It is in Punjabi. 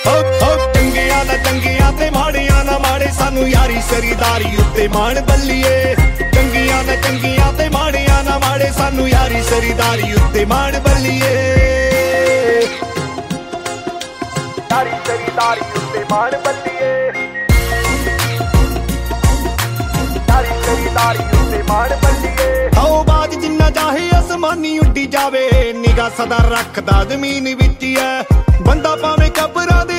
ਚੰਗਿਆਂ ਤੇ ਮਾੜਿਆਂ ਨਾ ਮਾੜੇ ਸਾਨੂੰ ਯਾਰੀ ਸਰੀਦਾਰੀ ਉੱਤੇ ਮਾਣ ਬੱਲੀਏ। ਚੰਗਿਆਂ ਤੇ ਮਾੜਿਆਂ ਨਾ ਮਾੜੇ ਸਾਨੂੰ ਯਾਰੀ ਸਰੀਦਾਰੀ ਉੱਤੇ ਮਾਣ ਬੱਲੀਏ। ਯਾਰੀ ਸਰੀਦਾਰੀ ਉੱਤੇ ਮਾਣ ਬੱਲੀਏ। ਯਾਰੀ ਸਰੀਦਾਰੀ ਉੱਤੇ ਮਾਣ ਬੱਲੀਏ। ਆਓ ਬਾਜ ਜਿੰਨਾ ਚਾਹੇ ਅਸਮਾਨੀ ਉੱਡੀ ਜਾਵੇ, ਨਿਗਾਹ ਸਦਾ ਰੱਖਦਾ ਜ਼ਮੀਨ ਵਿੱਚ ਐ। ਬੰਦਾ ਭਾਵੇਂ ਕਬਰਾਂ ਦੇ